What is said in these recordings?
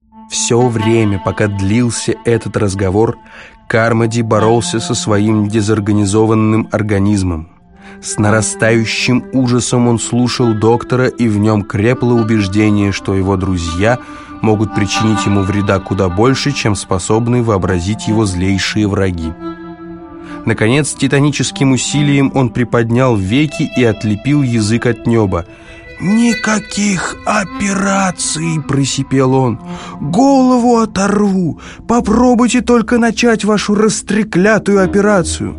Все время, пока длился этот разговор, Кармоди боролся со своим дезорганизованным организмом. С нарастающим ужасом он слушал доктора, и в нем крепло убеждение, что его друзья могут причинить ему вреда куда больше, чем способны вообразить его злейшие враги. Наконец, титаническим усилием он приподнял веки и отлепил язык от неба. «Никаких операций!» – просипел он. «Голову оторву! Попробуйте только начать вашу растреклятую операцию!»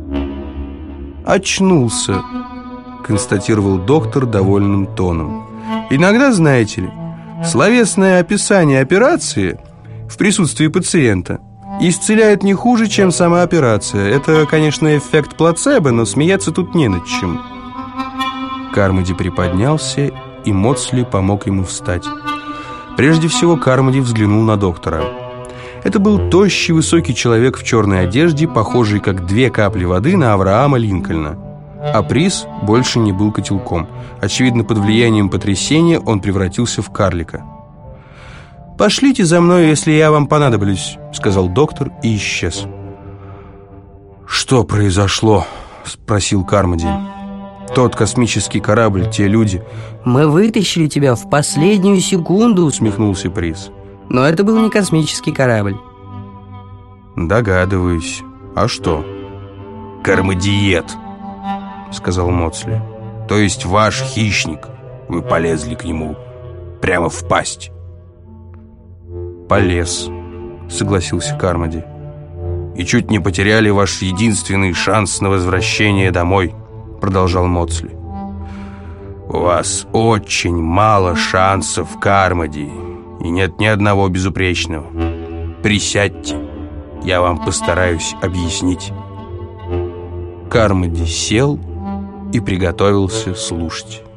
«Очнулся», – констатировал доктор довольным тоном. «Иногда, знаете ли, словесное описание операции в присутствии пациента исцеляет не хуже, чем сама операция. Это, конечно, эффект плацебо, но смеяться тут не над чем». Кармоди приподнялся, и Моцли помог ему встать. Прежде всего Кармоди взглянул на доктора. Это был тощий, высокий человек в черной одежде, похожий как 2 капли воды на Авраама Линкольна. А Приз больше не был котелком. Очевидно, под влиянием потрясения он превратился в карлика. «Пошлите за мной, если я вам понадоблюсь», — сказал доктор и исчез. «Что произошло?» — спросил Кармоди. «Тот космический корабль, те люди...» «Мы вытащили тебя в последнюю секунду», — усмехнулся Приз. «Но это был не космический корабль». «Догадываюсь. А что?» «Кармодиет», — сказал Моцли. «То есть ваш хищник. Вы полезли к нему прямо в пасть». «Полез», — согласился Кармоди. «И чуть не потеряли ваш единственный шанс на возвращение домой», — продолжал Моцли. «У вас очень мало шансов, Кармоди, и нет ни одного безупречного. Присядьте, я вам постараюсь объяснить». Кармоди сел и приготовился слушать.